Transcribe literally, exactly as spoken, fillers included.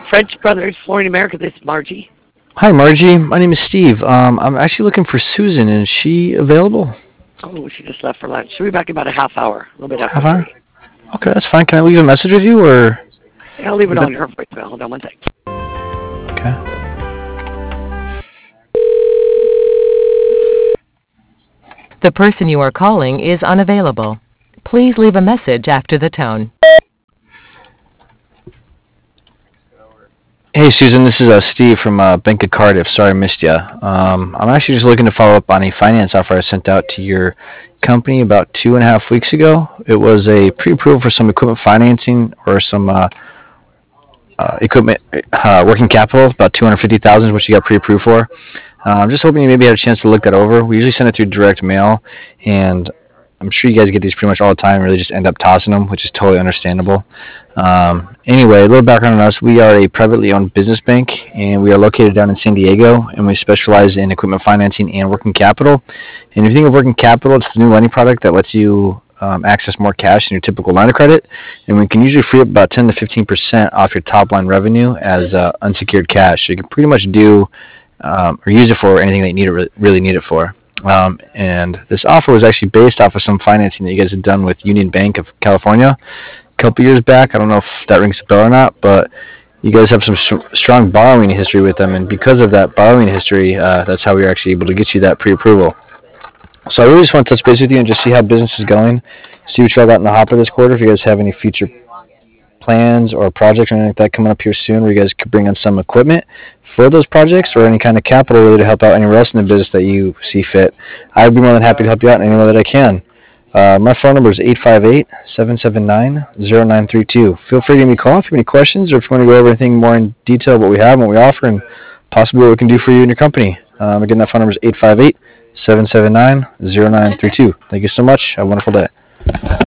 French Brothers, Flooring America. This is Margie. Hi, Margie. My name is Steve. Um, I'm actually looking for Susan. Is she available? Oh, she just left for lunch. She'll be back in about a half hour, a little bit after Half hour? three. Okay, that's fine. Can I leave a message with you, or? Yeah, I'll leave it on her voicemail. Hold on one second. Okay. The person you are calling is unavailable. Please leave a message after the tone. Hey, Susan. This is uh, Steve from uh, Bank of Cardiff. Sorry I missed you. Um, I'm actually just looking to follow up on a finance offer I sent out to your company about two and a half weeks ago. It was a pre-approval for some equipment financing or some uh, uh, equipment uh, working capital, about two hundred fifty thousand dollars, which you got pre-approved for. Uh, I'm just hoping you maybe had a chance to look that over. We usually send it through direct mail, and I'm sure you guys get these pretty much all the time and really just end up tossing them, which is totally understandable. Um, anyway, a little background on us. We are a privately owned business bank, and we are located down in San Diego, and we specialize in equipment financing and working capital. And if you think of working capital, it's the new lending product that lets you um, access more cash than your typical line of credit, and we can usually free up about ten to fifteen percent off your top line revenue as uh, unsecured cash. So you can pretty much do um, or use it for anything that you need it, really need it for. Um, and this offer was actually based off of some financing that you guys had done with Union Bank of California a couple years back. I don't know if that rings a bell or not, but you guys have some sh- strong borrowing history with them, and because of that borrowing history, uh, that's how we were actually able to get you that pre-approval. So I really just want to touch base with you and just see how business is going, see what y'all got in the hopper this quarter, if you guys have any future plans or projects or anything like that coming up here soon where you guys could bring on some equipment for those projects or any kind of capital really to help out anywhere else in the business that you see fit. I'd be more than happy to help you out in any way that I can. Uh, my phone number is eight five eight, seven seven nine, zero nine three two. Feel free to give me a call if you have any questions or if you want to go over anything more in detail what we have and what we offer and possibly what we can do for you and your company. Um, again, that phone number is eight five eight, seven seven nine, zero nine three two. Thank you so much. Have a wonderful day.